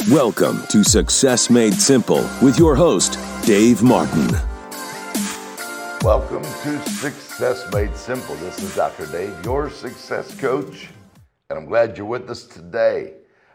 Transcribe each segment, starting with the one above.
Welcome to Success Made Simple with your host, Dave Martin. Welcome to Success Made Simple. This is Dr. Dave, your success coach, and I'm glad you're with us today.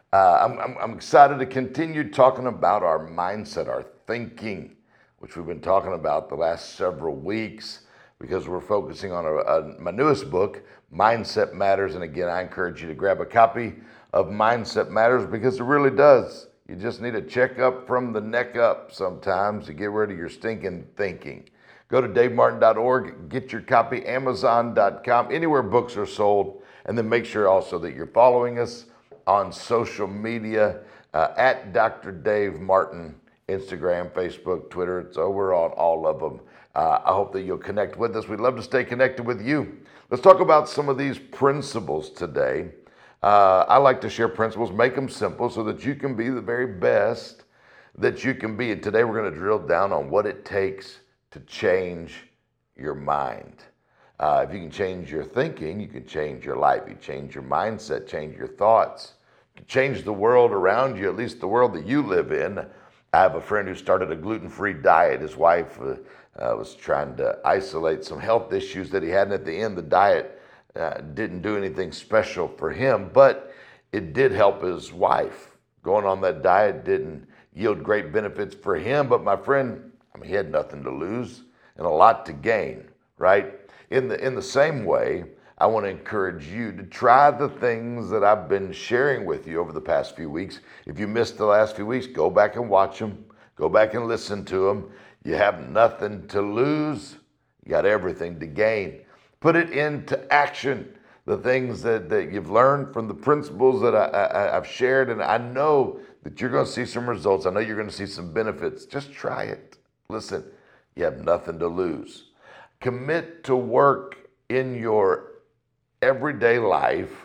I'm excited to continue talking about our mindset, our thinking, which we've been talking about the last several weeks because we're focusing on my newest book, Mindset Matters. And again, I encourage you to grab a copy of Mindset Matters because it really does. You just need a checkup from the neck up sometimes to get rid of your stinking thinking. Go to davemartin.org, get your copy, amazon.com, anywhere books are sold, and then make sure also that you're following us on social media at Dr. Dave Martin, Instagram, Facebook, Twitter. So we're on all of them. I hope that you'll connect with us. We'd love to stay connected with you. Let's talk about some of these principles today. I like to share principles, make them simple so that you can be the very best that you can be. And today we're going to drill down on what it takes to change your mind. If you can change your thinking, you can change your life. You change your mindset, change your thoughts. You can change the world around you, at least the world that you live in. I have a friend who started a gluten-free diet. His wife was trying to isolate some health issues that he had, and at the end, the diet didn't do anything special for him, but it did help his wife. Going on that diet didn't yield great benefits for him, but my friend, he had nothing to lose and a lot to gain, right? In the same way, I want to encourage you to try the things that I've been sharing with you over the past few weeks. If you missed the last few weeks, go back and watch them. Go back and listen to them. You have nothing to lose. You got everything to gain. Put it into action, the things that you've learned from the principles that I've shared, and I know that you're going to see some results. I know you're going to see some benefits. Just try it. Listen, you have nothing to lose. Commit to work in your everyday life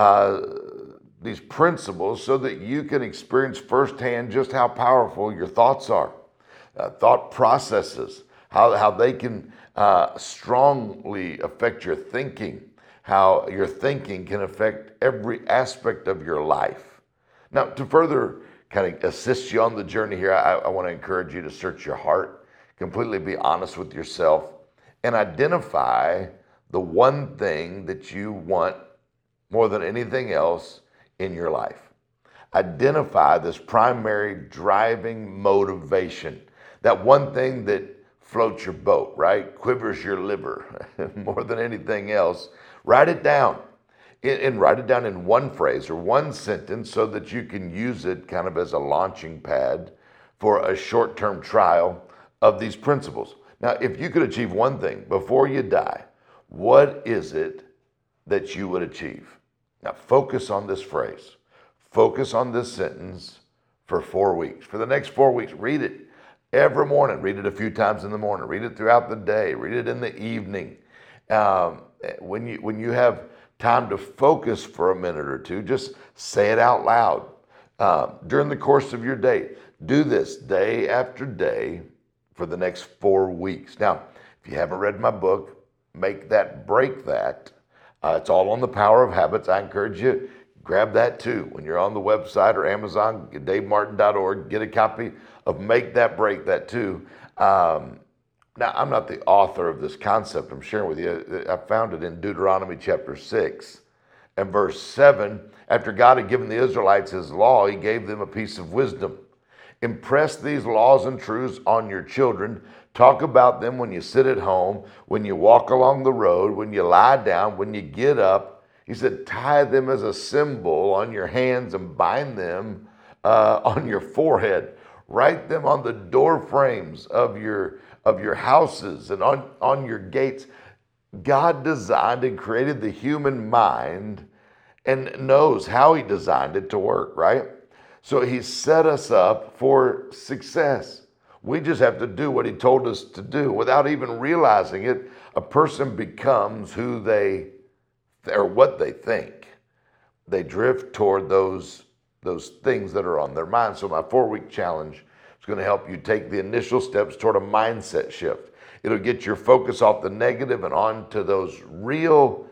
these principles so that you can experience firsthand just how powerful your thoughts are, thought processes, how they can strongly affect your thinking, how your thinking can affect every aspect of your life. Now, to further kind of assist you on the journey here, I want to encourage you to search your heart, completely be honest with yourself, and identify the one thing that you want more than anything else in your life. Identify this primary driving motivation, that one thing that floats your boat, right? Quivers your liver more than anything else. Write it down and write it down in one phrase or one sentence so that you can use it kind of as a launching pad for a short-term trial of these principles. Now, if you could achieve one thing before you die, what is it that you would achieve? Now, focus on this phrase. Focus on this sentence for 4 weeks. For the next 4 weeks, read it. Every morning, read it a few times in the morning. Read it throughout the day. Read it in the evening. When you have time to focus for a minute or two, just say it out loud. During the course of your day, do this day after day for the next 4 weeks. Now, if you haven't read my book, Make That, Break That. It's all on the power of habits. I encourage you, grab that too. When you're on the website or Amazon, davemartin.org, get a copy of Make That, Break That too. Now, I'm not the author of this concept I'm sharing with you. I found it in Deuteronomy chapter 6 and verse 7. After God had given the Israelites his law, he gave them a piece of wisdom. Impress these laws and truths on your children. Talk about them when you sit at home, when you walk along the road, when you lie down, when you get up. He said, tie them as a symbol on your hands and bind them on your forehead. Write them on the door frames of your houses and on your gates. God designed and created the human mind and knows how he designed it to work, right? So he set us up for success. We just have to do what he told us to do. Without even realizing it, a person becomes who they or what they think. They drift toward those things that are on their mind. So my 4-week challenge is going to help you take the initial steps toward a mindset shift. It'll get your focus off the negative and onto those real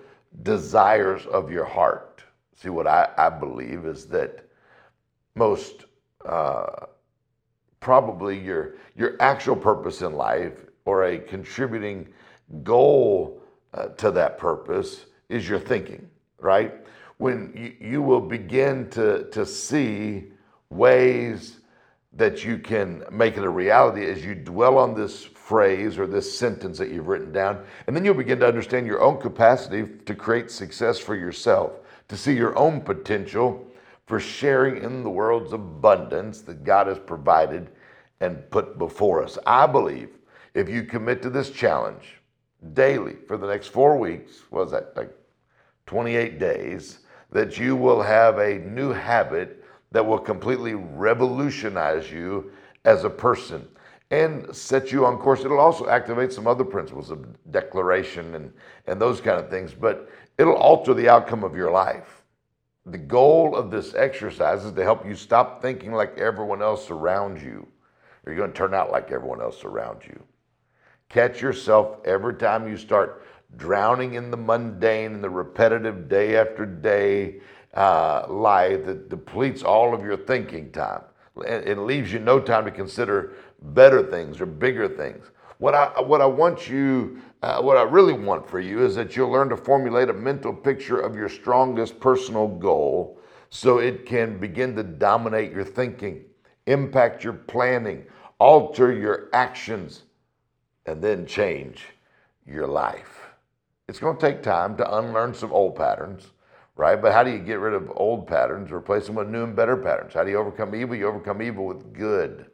desires of your heart. See, what I believe is that most probably your actual purpose in life, or a contributing goal to that purpose, is your thinking, right? When you will begin to see ways that you can make it a reality as you dwell on this phrase or this sentence that you've written down, and then you'll begin to understand your own capacity to create success for yourself, to see your own potential for sharing in the world's abundance that God has provided and put before us. I believe if you commit to this challenge daily for the next 4 weeks, what is that, like 28 days, that you will have a new habit that will completely revolutionize you as a person and set you on course. It'll also activate some other principles of declaration and those kind of things, but it'll alter the outcome of your life. The goal of this exercise is to help you stop thinking like everyone else around you, or you're going to turn out like everyone else around you. Catch yourself every time you start drowning in the mundane and the repetitive day after day life that depletes all of your thinking time. It leaves you no time to consider better things or bigger things. What I really want for you is that you'll learn to formulate a mental picture of your strongest personal goal so it can begin to dominate your thinking, impact your planning, alter your actions, and then change your life. It's going to take time to unlearn some old patterns, right? But how do you get rid of old patterns, replace them with new and better patterns? How do you overcome evil? You overcome evil with good.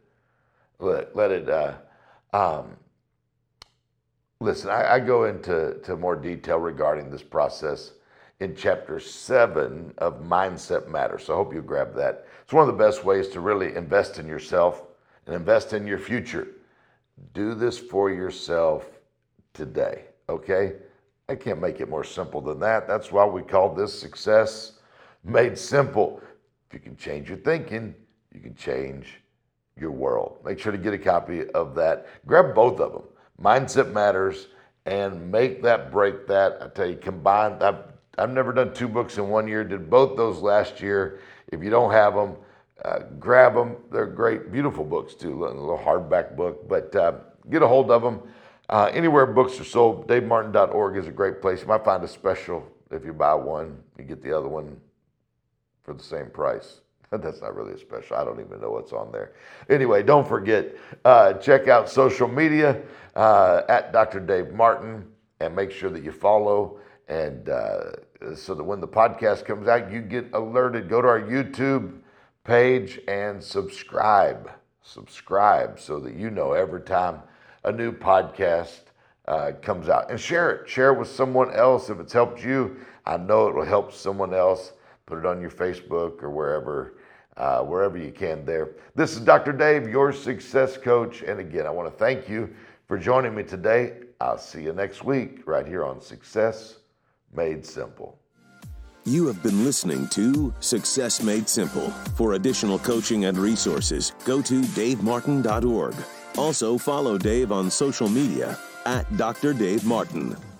Listen, I go into more detail regarding this process in chapter 7 of Mindset Matters. So I hope you grab that. It's one of the best ways to really invest in yourself and invest in your future. Do this for yourself today, okay? I can't make it more simple than that. That's why we call this Success Made Simple. If you can change your thinking, you can change your world. Make sure to get a copy of that. Grab both of them, Mindset Matters and Make That Break That. I tell you, combined, I've never done 2 books in 1 year. Did both those last year. If you don't have them, grab them. They're great, beautiful books too. A little hardback book, but get a hold of them. Anywhere books are sold, DaveMartin.org is a great place. You might find a special if you buy one. You get the other one for the same price. That's not really a special. I don't even know what's on there. Anyway, don't forget, check out social media at Dr. Dave Martin, and make sure that you follow, and so that when the podcast comes out, you get alerted. Go to our YouTube page and subscribe so that you know every time a new podcast comes out. And share it with someone else. If it's helped you, I know it will help someone else. Put it on your Facebook or wherever you can there. This is Dr. Dave, your success coach. And again, I want to thank you for joining me today. I'll see you next week right here on Success Made Simple. You have been listening to Success Made Simple. For additional coaching and resources, go to davemartin.org. Also, follow Dave on social media at Dr. Dave Martin.